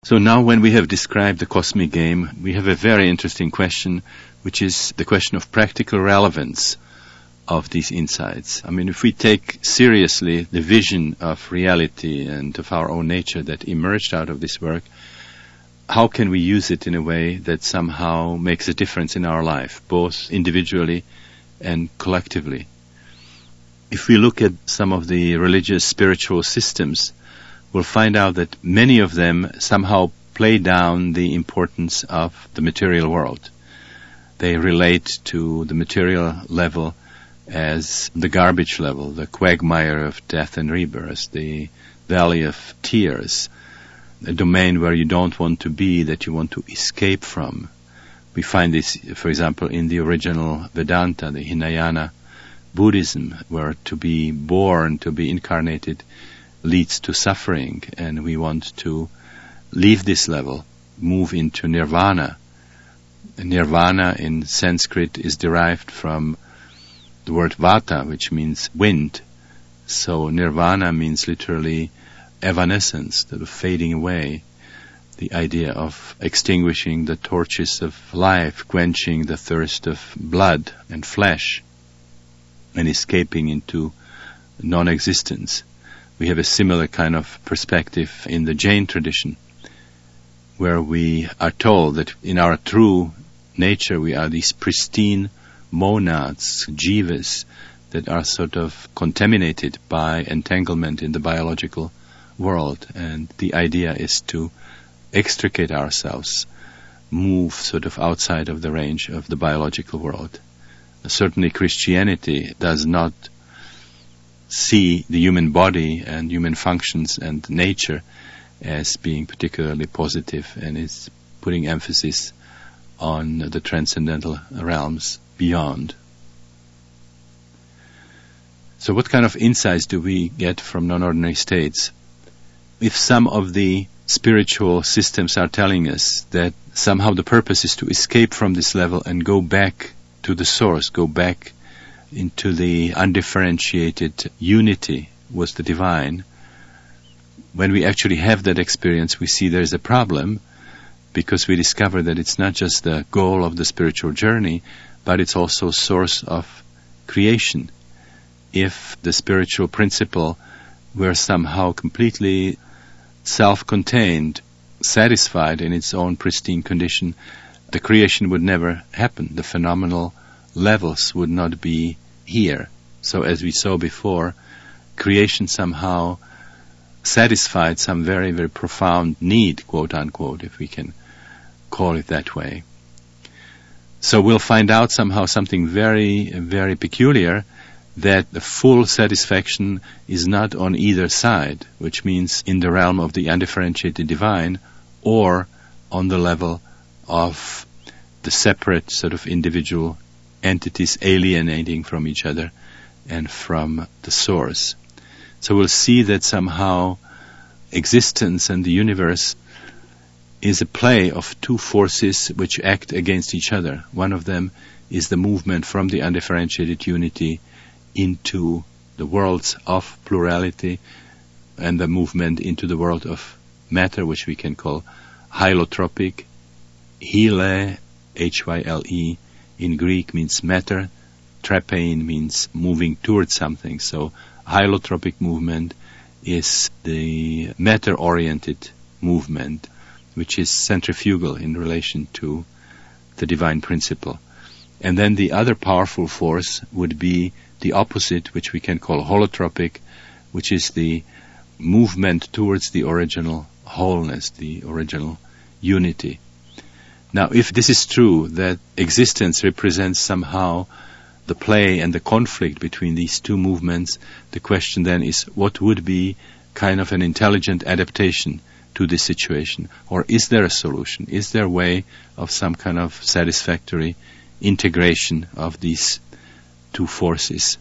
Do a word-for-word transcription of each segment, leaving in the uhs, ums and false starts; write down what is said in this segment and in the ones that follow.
So now when we have described the cosmic game, we have a very interesting question, which is the question of practical relevance of these insights. I mean, if we take seriously the vision of reality and of our own nature that emerged out of this work, how can we use it in a way that somehow makes a difference in our life, both individually and collectively? If we look at some of the religious spiritual systems, we'll find out that many of them somehow play down the importance of the material world. They relate to the material level as the garbage level, the quagmire of death and rebirth, the valley of tears, a domain where you don't want to be, that you want to escape from. We find this, for example, in the original Vedanta, the Hinayana Buddhism, where to be born, to be incarnated, leads to suffering, and we want to leave this level, move into nirvana. Nirvana in Sanskrit is derived from the word vata, which means wind. So nirvana means literally evanescence, the fading away, the idea of extinguishing the torches of life, quenching the thirst of blood and flesh, and escaping into non-existence. We have a similar kind of perspective in the Jain tradition, where we are told that in our true nature we are these pristine monads, jivas, that are sort of contaminated by entanglement in the biological world. And the idea is to extricate ourselves, move sort of outside of the range of the biological world. Certainly Christianity does not see the human body and human functions and nature as being particularly positive, and is putting emphasis on the transcendental realms beyond. So what kind of insights do we get from non-ordinary states? If some of the spiritual systems are telling us that somehow the purpose is to escape from this level and go back to the source, go back into the undifferentiated unity with the divine, when we actually have that experience, we see there's a problem, because we discover that it's not just the goal of the spiritual journey, but it's also source of creation. If the spiritual principle were somehow completely self-contained, satisfied in its own pristine condition, the creation would never happen. The phenomenal levels would not be here. So as we saw before, creation somehow satisfied some very, very profound need, quote unquote, if we can call it that way. So we'll find out somehow something very, very peculiar, that the full satisfaction is not on either side, which means in the realm of the undifferentiated divine or on the level of the separate sort of individual entities alienating from each other and from the source. So we'll see that somehow existence and the universe is a play of two forces which act against each other. One of them is the movement from the undifferentiated unity into the worlds of plurality, and the movement into the world of matter, which we can call hylotropic. Hyle, H Y L E, in Greek means matter. Trapein means moving towards something. So hylotropic movement is the matter-oriented movement, which is centrifugal in relation to the divine principle. And then the other powerful force would be the opposite, which we can call holotropic, which is the movement towards the original wholeness, the original unity. Now, if this is true, that existence represents somehow the play and the conflict between these two movements, the question then is, what would be kind of an intelligent adaptation to this situation? Or is there a solution? Is there a way of some kind of satisfactory integration of these two forces?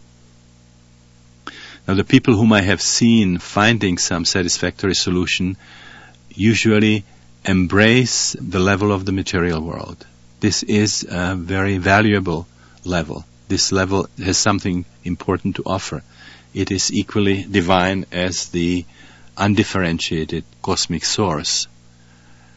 Now, the people whom I have seen finding some satisfactory solution usually embrace the level of the material world. This is a very valuable level. This level has something important to offer. It is equally divine as the undifferentiated cosmic source.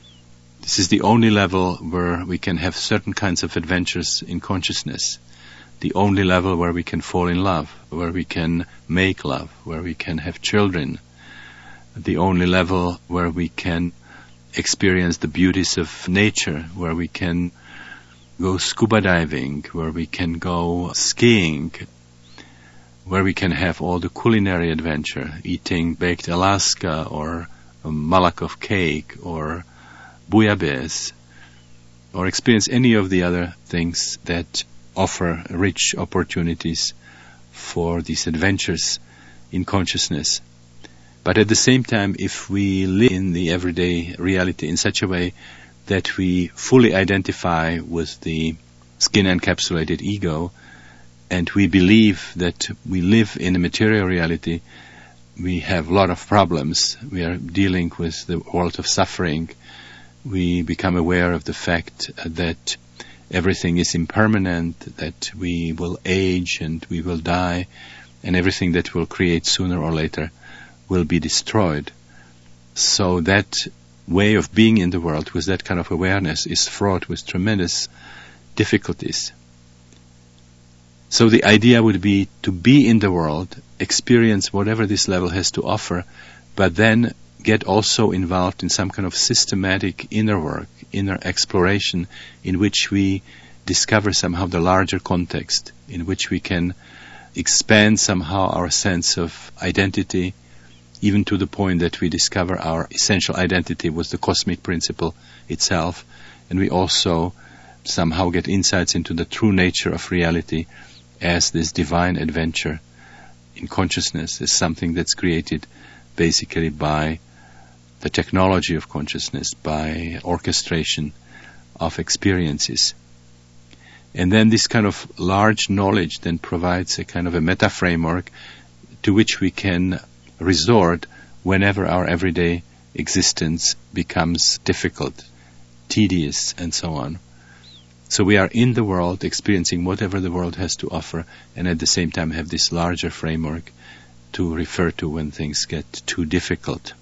This is the only level where we can have certain kinds of adventures in consciousness. The only level where we can fall in love, where we can make love, where we can have children. The only level where we can experience the beauties of nature, where we can go scuba diving, where we can go skiing, where we can have all the culinary adventure, eating baked Alaska or Malakoff cake or bouillabaisse, or experience any of the other things that offer rich opportunities for these adventures in consciousness. But at the same time, if we live in the everyday reality in such a way that we fully identify with the skin-encapsulated ego, and we believe that we live in a material reality, we have a lot of problems. We are dealing with the world of suffering. We become aware of the fact that everything is impermanent, that we will age and we will die, and everything that we'll create sooner or later will be destroyed. So that way of being in the world with that kind of awareness is fraught with tremendous difficulties. So the idea would be to be in the world, experience whatever this level has to offer, but then get also involved in some kind of systematic inner work, inner exploration, in which we discover somehow the larger context, in which we can expand somehow our sense of identity, even to the point that we discover our essential identity with the cosmic principle itself, and we also somehow get insights into the true nature of reality as this divine adventure in consciousness, as something that's created basically by the technology of consciousness, by orchestration of experiences. And then this kind of large knowledge then provides a kind of a meta framework to which we can resort whenever our everyday existence becomes difficult, tedious, and so on. So we are in the world, experiencing whatever the world has to offer, and at the same time have this larger framework to refer to when things get too difficult.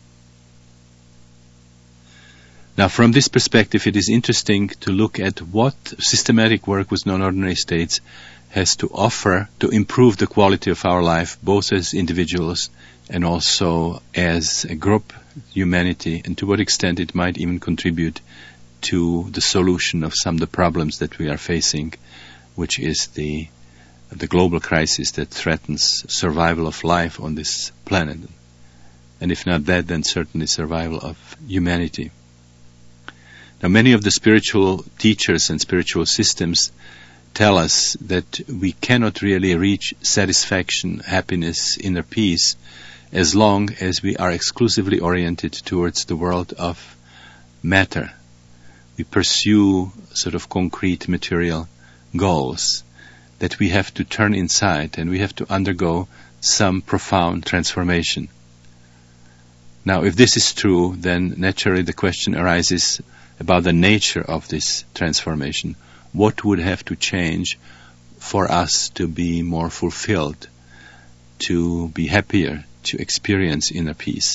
Now, from this perspective, it is interesting to look at what systematic work with non-ordinary states has to offer to improve the quality of our life, both as individuals and also as a group, humanity, and to what extent it might even contribute to the solution of some of the problems that we are facing, which is the the global crisis that threatens survival of life on this planet. And if not that, then certainly survival of humanity. Now, many of the spiritual teachers and spiritual systems tell us that we cannot really reach satisfaction, happiness, inner peace, as long as we are exclusively oriented towards the world of matter. We pursue sort of concrete material goals, that we have to turn inside and we have to undergo some profound transformation. Now, if this is true, then naturally the question arises about the nature of this transformation. What would have to change for us to be more fulfilled, to be happier, to experience inner peace?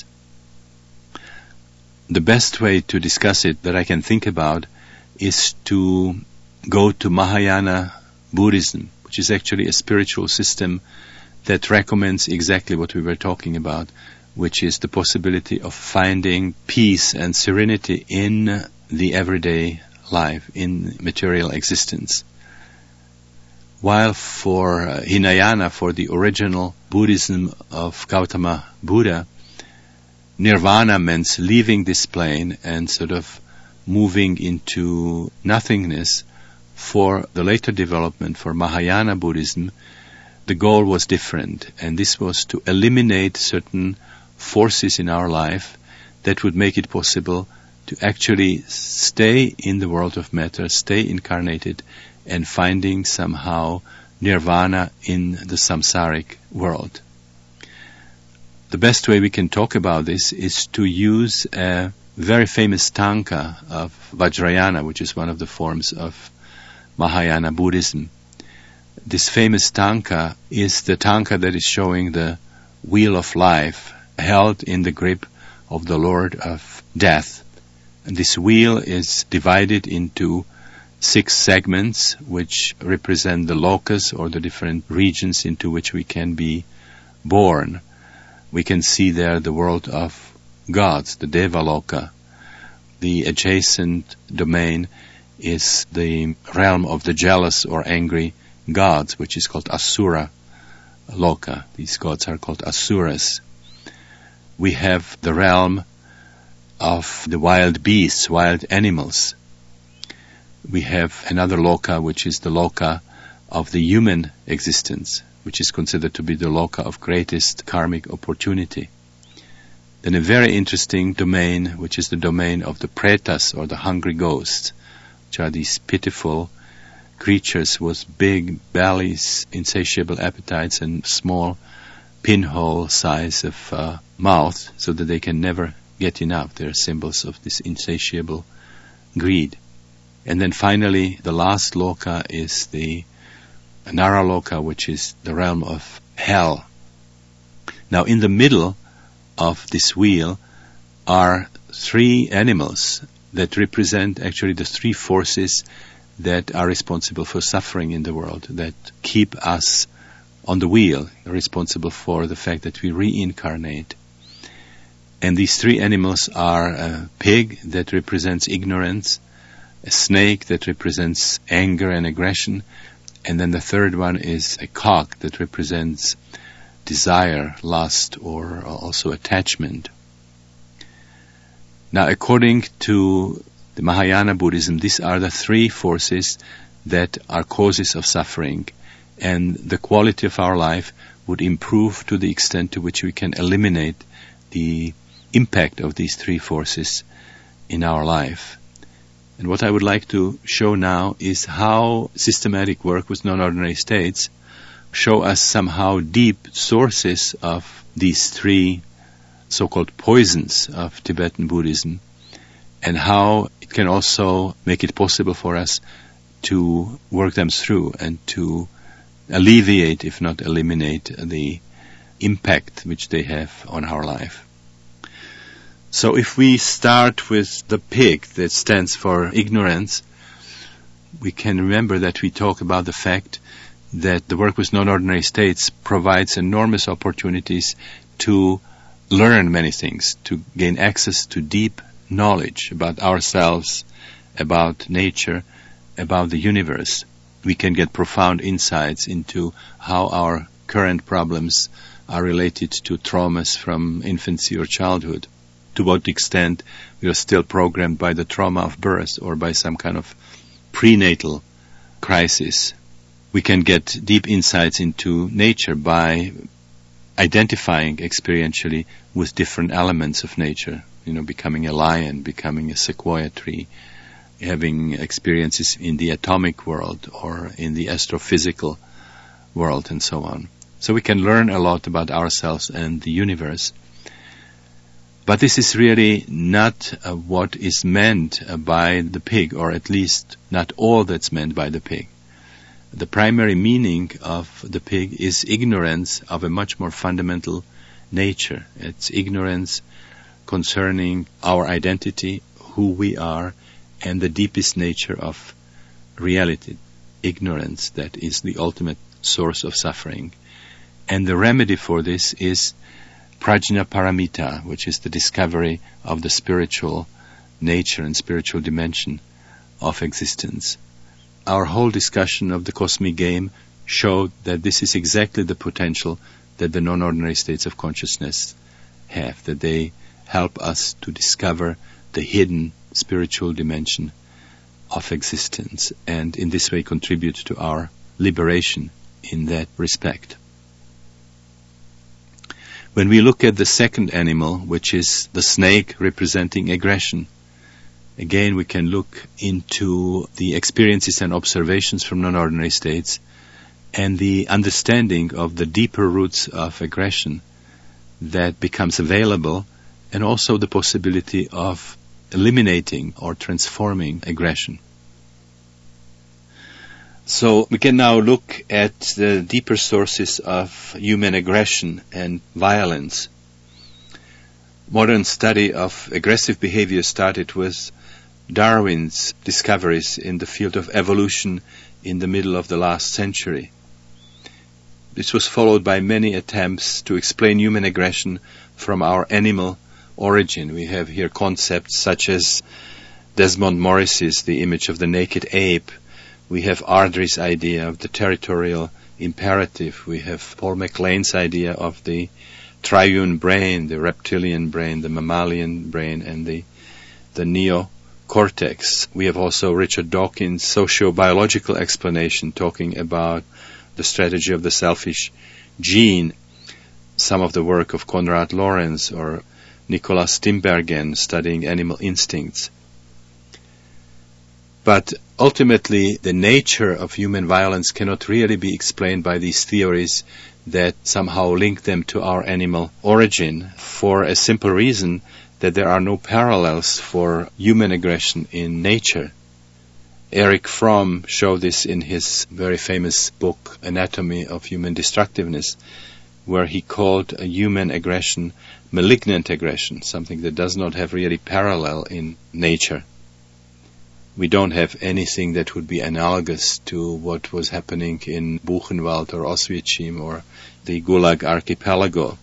The best way to discuss it that I can think about is to go to Mahayana Buddhism, which is actually a spiritual system that recommends exactly what we were talking about, which is the possibility of finding peace and serenity in the everyday life, in material existence. While for uh, Hinayana, for the original Buddhism of Gautama Buddha, Nirvana means leaving this plane and sort of moving into nothingness. For the later development, for Mahayana Buddhism, the goal was different, and this was to eliminate certain forces in our life that would make it possible to actually stay in the world of matter, stay incarnated, and finding somehow nirvana in the samsaric world. The best way we can talk about this is to use a very famous tanka of Vajrayana, which is one of the forms of Mahayana Buddhism. This famous tanka is the tanka that is showing the wheel of life held in the grip of the Lord of Death. And this wheel is divided into six segments, which represent the lokas, or the different regions into which we can be born. We can see there the world of gods, the Devaloka. The adjacent domain is the realm of the jealous or angry gods, which is called Asura Loka. These gods are called Asuras. We have the realm of the wild beasts, wild animals. We have another Loka, which is the Loka of the human existence, which is considered to be the Loka of greatest karmic opportunity. Then a very interesting domain, which is the domain of the Pretas, or the hungry ghosts, which are these pitiful creatures with big bellies, insatiable appetites, and small pinhole size of uh, mouth, so that they can never get enough. They're symbols of this insatiable greed. And then finally, the last Loka is the Naraloka, which is the realm of hell. Now, in the middle of this wheel are three animals that represent actually the three forces that are responsible for suffering in the world, that keep us on the wheel, responsible for the fact that we reincarnate. And these three animals are a pig that represents ignorance, a snake that represents anger and aggression, and then the third one is a cock that represents desire, lust, or also attachment. Now, according to the Mahayana Buddhism, these are the three forces that are causes of suffering, and the quality of our life would improve to the extent to which we can eliminate the impact of these three forces in our life. And what I would like to show now is how systematic work with non-ordinary states show us somehow deep sources of these three so-called poisons of Tibetan Buddhism, and how it can also make it possible for us to work them through and to alleviate, if not eliminate, the impact which they have on our life. So if we start with the pig that stands for ignorance, we can remember that we talk about the fact that the work with non-ordinary states provides enormous opportunities to learn many things, to gain access to deep knowledge about ourselves, about nature, about the universe. We can get profound insights into how our current problems are related to traumas from infancy or childhood. To what extent we are still programmed by the trauma of birth or by some kind of prenatal crisis. We can get deep insights into nature by identifying experientially with different elements of nature, you know, becoming a lion, becoming a sequoia tree, having experiences in the atomic world or in the astrophysical world, and so on. So we can learn a lot about ourselves and the universe. But this is really not uh, what is meant uh, by the pig, or at least not all that's meant by the pig. The primary meaning of the pig is ignorance of a much more fundamental nature. It's ignorance concerning our identity, who we are, and the deepest nature of reality. Ignorance that is the ultimate source of suffering. And the remedy for this is Prajna Paramita, which is the discovery of the spiritual nature and spiritual dimension of existence. Our whole discussion of the cosmic game showed that this is exactly the potential that the non-ordinary states of consciousness have, that they help us to discover the hidden spiritual dimension of existence, and in this way contribute to our liberation in that respect. When we look at the second animal, which is the snake representing aggression, again we can look into the experiences and observations from non-ordinary states and the understanding of the deeper roots of aggression that becomes available, and also the possibility of eliminating or transforming aggression. So we can now look at the deeper sources of human aggression and violence. modern study of aggressive behavior started with Darwin's discoveries in the field of evolution in the middle of the last century. This was followed by many attempts to explain human aggression from our animal origin. We have here concepts such as Desmond Morris's The Image of the Naked Ape. We have Ardrey's idea of the territorial imperative. We have Paul MacLean's idea of the triune brain, the reptilian brain, the mammalian brain, and the, the neocortex. We have also Richard Dawkins' socio-biological explanation talking about the strategy of the selfish gene. Some of the work of Konrad Lorenz or Nicolas Tinbergen studying animal instincts. But ultimately, the nature of human violence cannot really be explained by these theories that somehow link them to our animal origin, for a simple reason that there are no parallels for human aggression in nature. Erich Fromm showed this in his very famous book, Anatomy of Human Destructiveness, where he called a human aggression malignant aggression, something that does not have really parallel in nature. We don't have anything that would be analogous to what was happening in Buchenwald or Oswiecim or the Gulag Archipelago.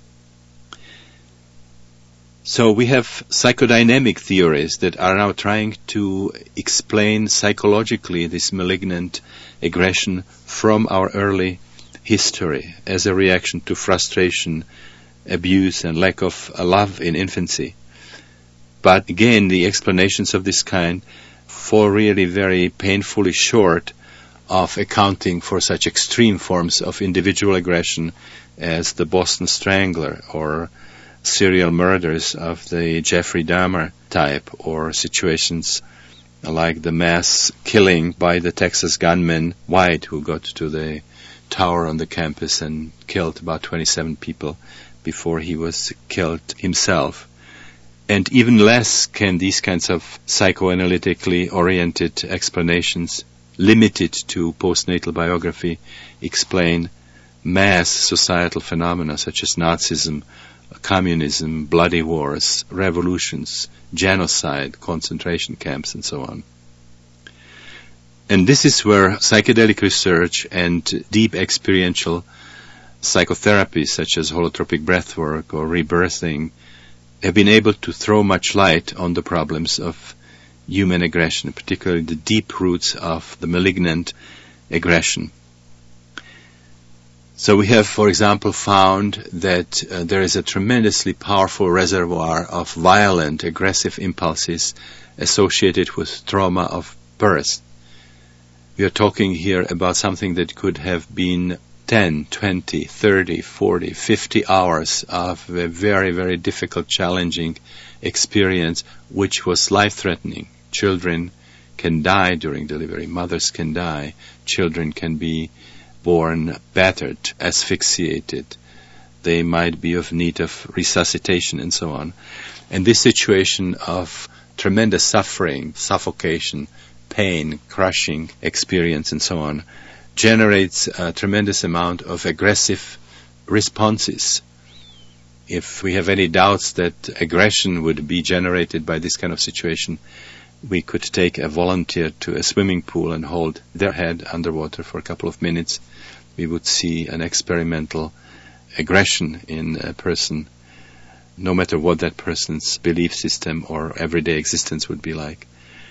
So we have psychodynamic theories that are now trying to explain psychologically this malignant aggression from our early history as a reaction to frustration, abuse, and lack of love in infancy. But again, the explanations of this kind fall really very painfully short of accounting for such extreme forms of individual aggression as the Boston Strangler or serial murders of the Jeffrey Dahmer type, or situations like the mass killing by the Texas gunman White, who got to the tower on the campus and killed about twenty-seven people before he was killed himself. And even less can these kinds of psychoanalytically oriented explanations, limited to postnatal biography, explain mass societal phenomena such as Nazism, communism, bloody wars, revolutions, genocide, concentration camps, and so on. And this is where psychedelic research and deep experiential psychotherapy such as holotropic breathwork or rebirthing have been able to throw much light on the problems of human aggression, particularly the deep roots of the malignant aggression. So we have, for example, found that uh, there is a tremendously powerful reservoir of violent, aggressive impulses associated with trauma of birth. We are talking here about something that could have been ten, twenty, thirty, forty, fifty hours of a very, very difficult, challenging experience, which was life-threatening. Children can die during delivery. Mothers can die. Children can be born battered, asphyxiated. They might be of need of resuscitation and so on. And this situation of tremendous suffering, suffocation, pain, crushing experience and so on generates a tremendous amount of aggressive responses. If we have any doubts that aggression would be generated by this kind of situation, we could take a volunteer to a swimming pool and hold their head underwater for a couple of minutes. We would see an experimental aggression in a person, no matter what that person's belief system or everyday existence would be like.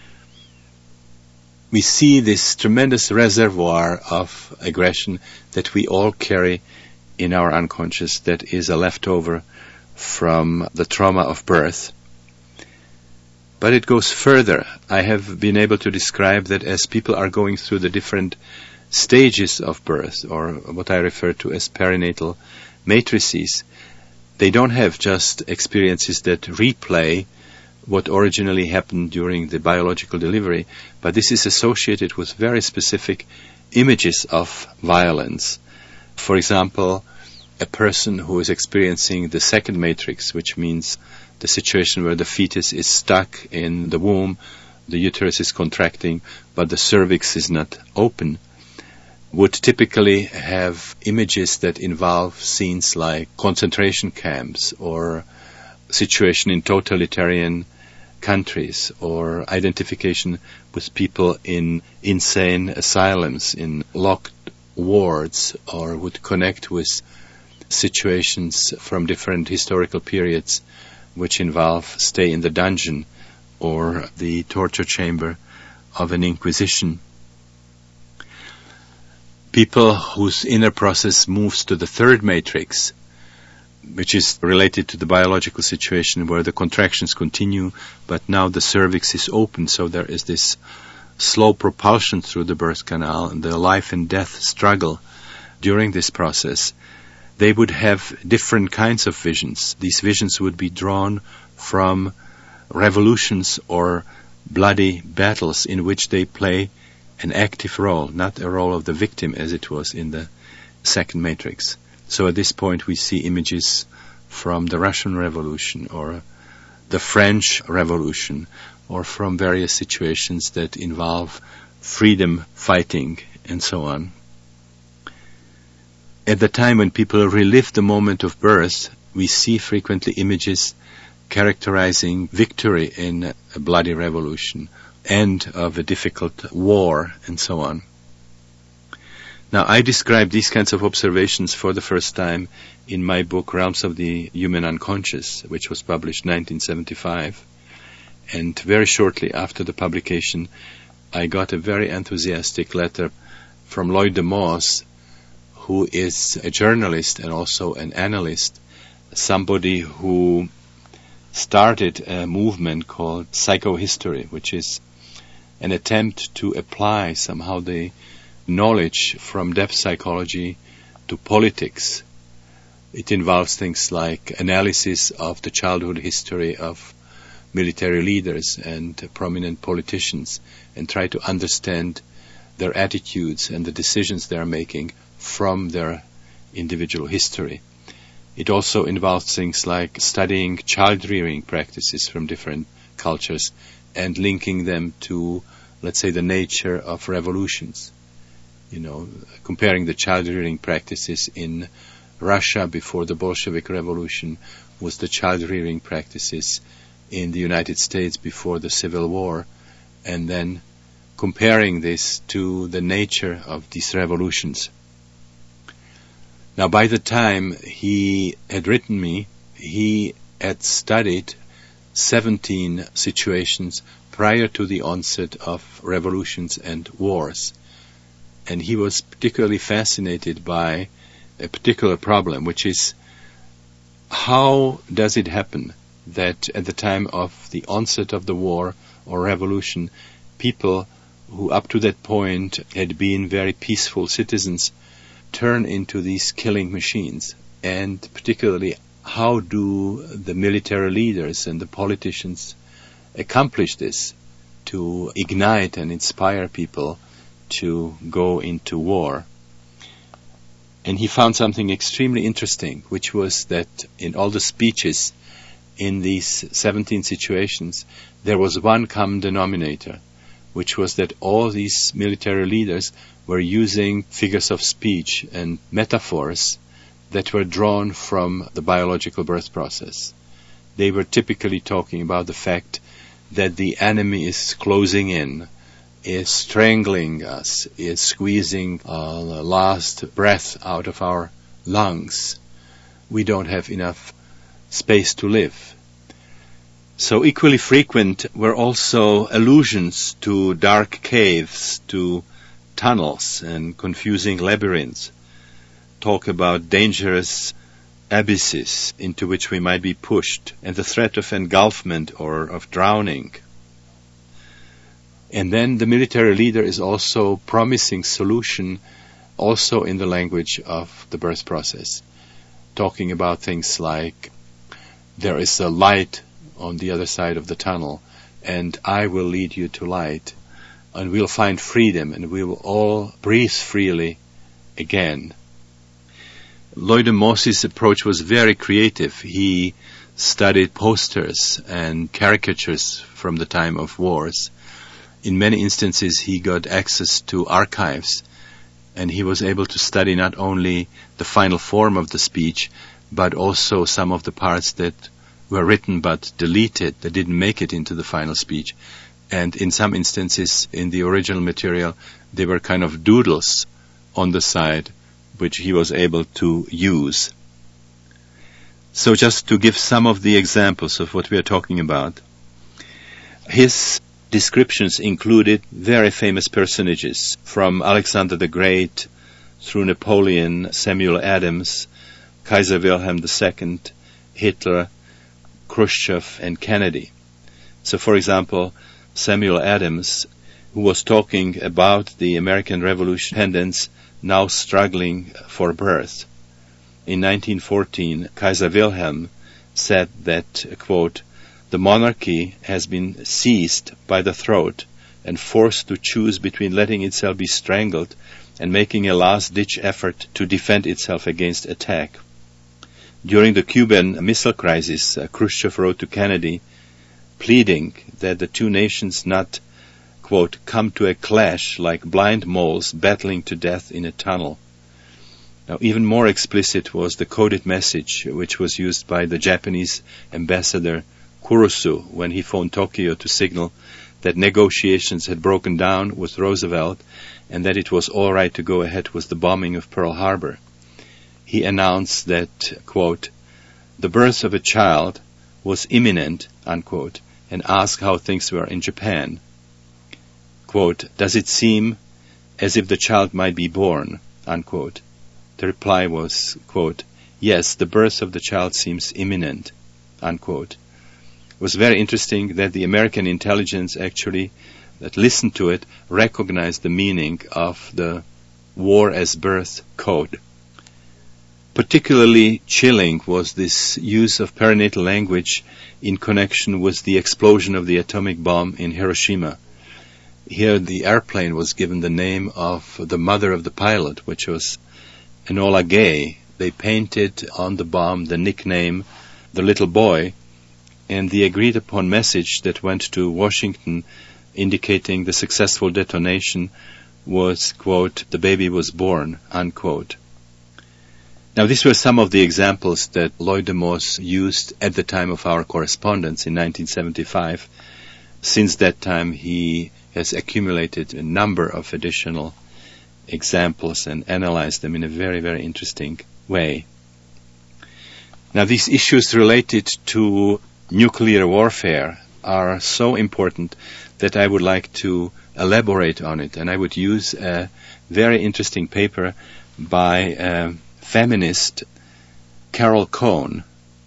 We see this tremendous reservoir of aggression that we all carry in our unconscious that is a leftover from the trauma of birth. But it goes further. I have been able to describe that as people are going through the different stages of birth, or what I refer to as perinatal matrices, they don't have just experiences that replay what originally happened during the biological delivery, but this is associated with very specific images of violence. For example, a person who is experiencing the second matrix, which means the situation where the fetus is stuck in the womb, the uterus is contracting, but the cervix is not open, would typically have images that involve scenes like concentration camps or situation in totalitarian countries, or identification with people in insane asylums, in locked wards, or would connect with situations from different historical periods which involve stay in the dungeon or the torture chamber of an inquisition. People whose inner process moves to the third matrix, which is related to the biological situation where the contractions continue, but now the cervix is open, so there is this slow propulsion through the birth canal and the life and death struggle during this process. They would have different kinds of visions. These visions would be drawn from revolutions or bloody battles in which they play an active role, not a role of the victim as it was in the second matrix. So at this point we see images from the Russian Revolution or the French Revolution, or from various situations that involve freedom fighting and so on. At the time when people relive the moment of birth, we see frequently images characterizing victory in a bloody revolution, end of a difficult war, and so on. Now, I describe these kinds of observations for the first time in my book, Realms of the Human Unconscious, which was published in nineteen seventy-five. And very shortly after the publication, I got a very enthusiastic letter from Lloyd deMause, who is a journalist and also an analyst, somebody who started a movement called psychohistory, which is an attempt to apply somehow the knowledge from depth psychology to politics. It involves things like analysis of the childhood history of military leaders and prominent politicians, and try to understand their attitudes and the decisions they are making from their individual history. It also involves things like studying child-rearing practices from different cultures and linking them to, let's say, the nature of revolutions. You know, comparing the child-rearing practices in Russia before the Bolshevik Revolution with the child-rearing practices in the United States before the Civil War, and then comparing this to the nature of these revolutions. Now, by the time he had written me, he had studied seventeen situations prior to the onset of revolutions and wars. And he was particularly fascinated by a particular problem, which is how does it happen that at the time of the onset of the war or revolution, people who up to that point had been very peaceful citizens turn into these killing machines? And particularly, how do the military leaders and the politicians accomplish this, to ignite and inspire people to go into war? And he found something extremely interesting, which was that in all the speeches in these seventeen situations, there was one common denominator, which was that all these military leaders were using figures of speech and metaphors that were drawn from the biological birth process. They were typically talking about the fact that the enemy is closing in, is strangling us, is squeezing uh, the last breath out of our lungs. We don't have enough space to live. So equally frequent were also allusions to dark caves, to tunnels and confusing labyrinths. Talk about dangerous abysses into which we might be pushed, and the threat of engulfment or of drowning. And then the military leader is also promising solution also in the language of the birth process, talking about things like, there is a light on the other side of the tunnel, and I will lead you to light, and we'll find freedom, and we will all breathe freely again. Lloyd deMause's approach was very creative. He studied posters and caricatures from the time of wars. In many instances, he got access to archives, and he was able to study not only the final form of the speech, but also some of the parts that were written but deleted. They didn't make it into the final speech. And in some instances, in the original material, they were kind of doodles on the side, which he was able to use. So just to give some of the examples of what we are talking about, his descriptions included very famous personages, from Alexander the Great through Napoleon, Samuel Adams, Kaiser Wilhelm the Second, Hitler, Khrushchev, and Kennedy. So, for example, Samuel Adams, who was talking about the American Revolution descendants now struggling for birth. In nineteen fourteen, Kaiser Wilhelm said that, quote, "The monarchy has been seized by the throat and forced to choose between letting itself be strangled and making a last-ditch effort to defend itself against attack." During the Cuban Missile Crisis, uh, Khrushchev wrote to Kennedy, pleading that the two nations not, quote, "come to a clash like blind moles battling to death in a tunnel." Now, even more explicit was the coded message which was used by the Japanese ambassador Kurusu when he phoned Tokyo to signal that negotiations had broken down with Roosevelt and that it was all right to go ahead with the bombing of Pearl Harbor. He announced that, quote, "the birth of a child was imminent," unquote, and asked how things were in Japan. Quote, "Does it seem as if the child might be born?" Unquote. The reply was, quote, "Yes, the birth of the child seems imminent," unquote. It was very interesting that the American intelligence actually, that listened to it, recognized the meaning of the war as birth code. Particularly chilling was this use of perinatal language in connection with the explosion of the atomic bomb in Hiroshima. Here the airplane was given the name of the mother of the pilot, which was Enola Gay. They painted on the bomb the nickname, the little boy, and the agreed-upon message that went to Washington indicating the successful detonation was, quote, "the baby was born," unquote. Now, these were some of the examples that Lloyd de Moss used at the time of our correspondence in nineteen seventy-five. Since that time, he has accumulated a number of additional examples and analyzed them in a very, very interesting way. Now, these issues related to nuclear warfare are so important that I would like to elaborate on it, and I would use a very interesting paper by uh, feminist Carol Cohn,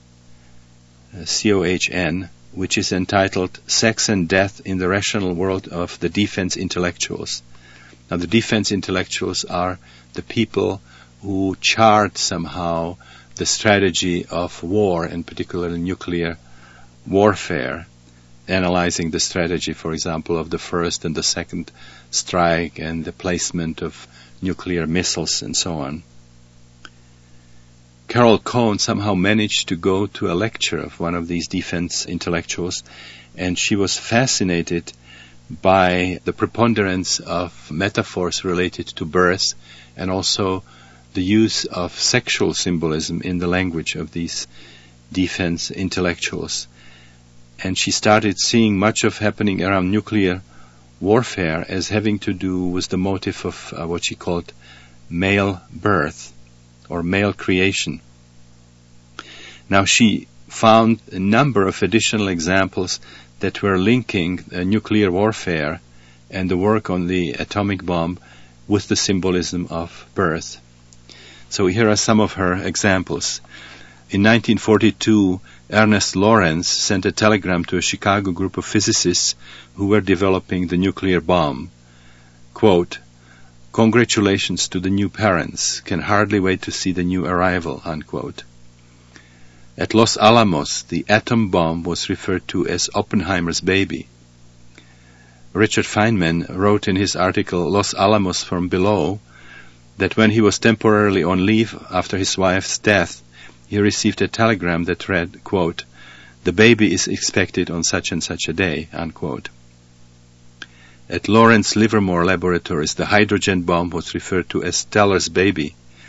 C O H N, which is entitled "Sex and Death in the Rational World of the Defense Intellectuals." Now, the defense intellectuals are the people who chart somehow the strategy of war, and particularly nuclear warfare, analyzing the strategy, for example, of the first and the second strike and the placement of nuclear missiles and so on. Carol Cohn somehow managed to go to a lecture of one of these defense intellectuals, and she was fascinated by the preponderance of metaphors related to birth and also the use of sexual symbolism in the language of these defense intellectuals. And she started seeing much of happening around nuclear warfare as having to do with the motive of uh, what she called male birth or male creation. Now, she found a number of additional examples that were linking uh, nuclear warfare and the work on the atomic bomb with the symbolism of birth. So here are some of her examples. In nineteen forty-two, Ernest Lawrence sent a telegram to a Chicago group of physicists who were developing the nuclear bomb. Quote, "Congratulations to the new parents. Can hardly wait to see the new arrival," unquote. At Los Alamos, the atom bomb was referred to as Oppenheimer's baby. Richard Feynman wrote in his article Los Alamos from Below that when he was temporarily on leave after his wife's death, he received a telegram that read, quote, "The baby is expected on such and such a day," unquote. At Lawrence Livermore Laboratories, the hydrogen bomb was referred to as Stellar's baby.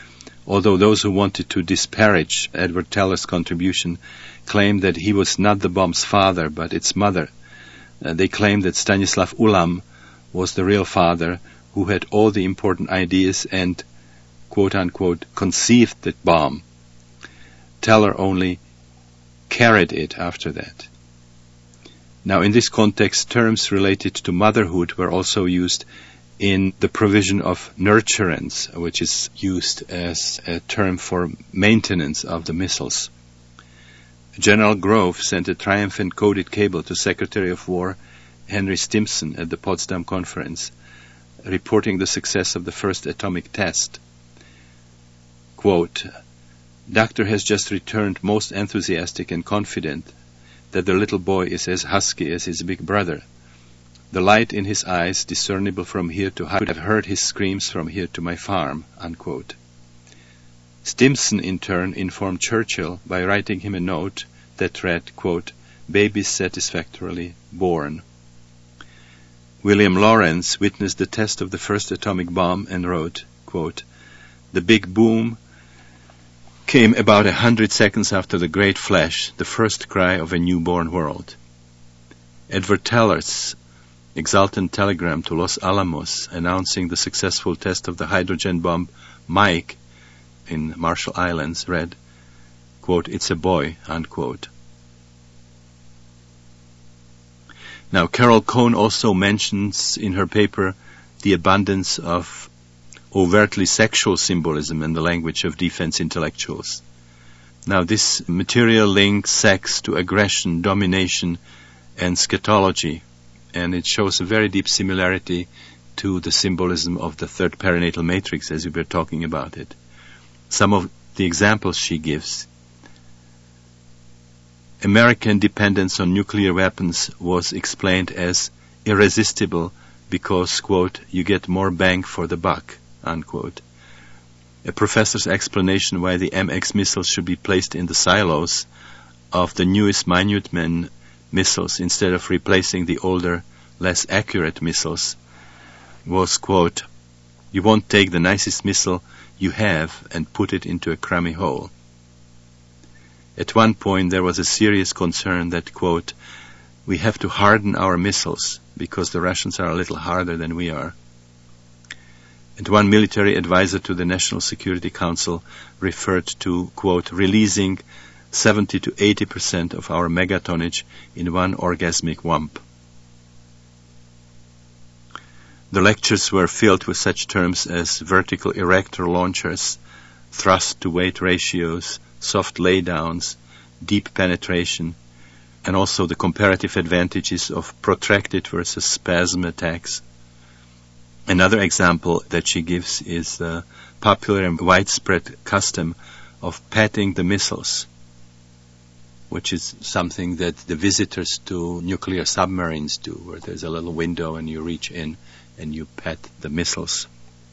although those who wanted to disparage Edward Teller's contribution claimed that he was not the bomb's father, but its mother. Uh, they claimed that Stanislav Ulam was the real father who had all the important ideas and, quote-unquote, conceived the bomb. Teller only carried it after that. Now, in this context, terms related to motherhood were also used in the provision of nurturance, which is used as a term for maintenance of the missiles. General Grove sent a triumphant coded cable to Secretary of War Henry Stimson at the Potsdam Conference, reporting the success of the first atomic test. Quote, "Doctor has just returned most enthusiastic and confident that the little boy is as husky as his big brother. The light in his eyes, discernible from here to I could have heard his screams from here to my farm." Unquote. Stimson, in turn, informed Churchill by writing him a note that read, quote, "Babies satisfactorily born." William Lawrence witnessed the test of the first atomic bomb and wrote, quote, "The big boom came about a hundred seconds after the great flash, the first cry of a newborn world." Edward Teller's exultant telegram to Los Alamos announcing the successful test of the hydrogen bomb Mike in Marshall Islands read, quote, "It's a boy," unquote. Now, Carol Cohn also mentions in her paper the abundance of overtly sexual symbolism in the language of defense intellectuals. Now, this material links sex to aggression, domination, and scatology, and it shows a very deep similarity to the symbolism of the third perinatal matrix as we were talking about it. Some of the examples she gives. American dependence on nuclear weapons was explained as irresistible because, quote, "you get more bang for the buck," unquote. A professor's explanation why the M X missiles should be placed in the silos of the newest Minuteman missiles instead of replacing the older, less accurate missiles was, quote, "You won't take the nicest missile you have and put it into a crummy hole." At one point there was a serious concern that, quote, "we have to harden our missiles because the Russians are a little harder than we are." And one military advisor to the National Security Council referred to, quote, "releasing seventy to eighty percent of our megatonnage in one orgasmic whump." The lectures were filled with such terms as vertical erector launchers, thrust-to-weight ratios, soft laydowns, deep penetration, and also the comparative advantages of protracted versus spasm attacks. Another example that she gives is the popular and widespread custom of patting the missiles, which is something that the visitors to nuclear submarines do, where there's a little window and you reach in and you pat the missiles.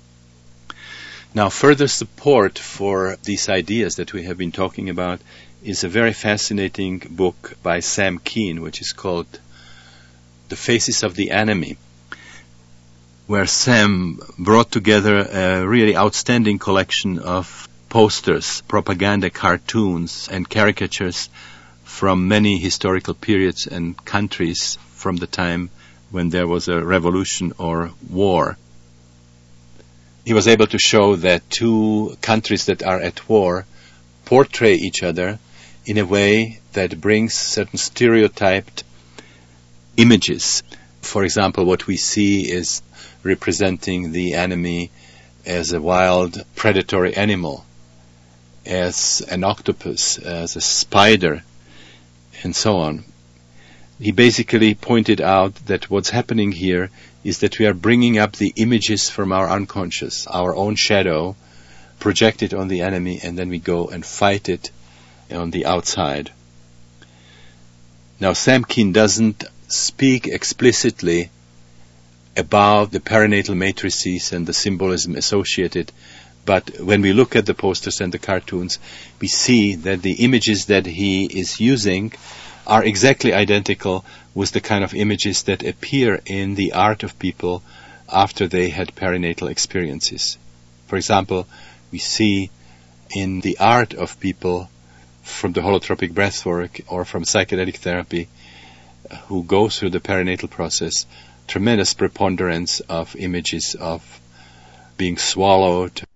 Now, further support for these ideas that we have been talking about is a very fascinating book by Sam Kean, which is called The Faces of the Enemy, where Sam brought together a really outstanding collection of posters, propaganda cartoons, and caricatures from many historical periods and countries from the time when there was a revolution or war. He was able to show that two countries that are at war portray each other in a way that brings certain stereotyped images. For example, what we see is representing the enemy as a wild predatory animal, as an octopus, as a spider, and so on. He basically pointed out that what's happening here is that we are bringing up the images from our unconscious, our own shadow, projected on the enemy, and then we go and fight it on the outside. Now, Sam Kean doesn't speak explicitly about the perinatal matrices and the symbolism associated, but when we look at the posters and the cartoons, we see that the images that he is using are exactly identical with the kind of images that appear in the art of people after they had perinatal experiences. For example, we see in the art of people from the holotropic breathwork or from psychedelic therapy who go through the perinatal process, tremendous preponderance of images of being swallowed,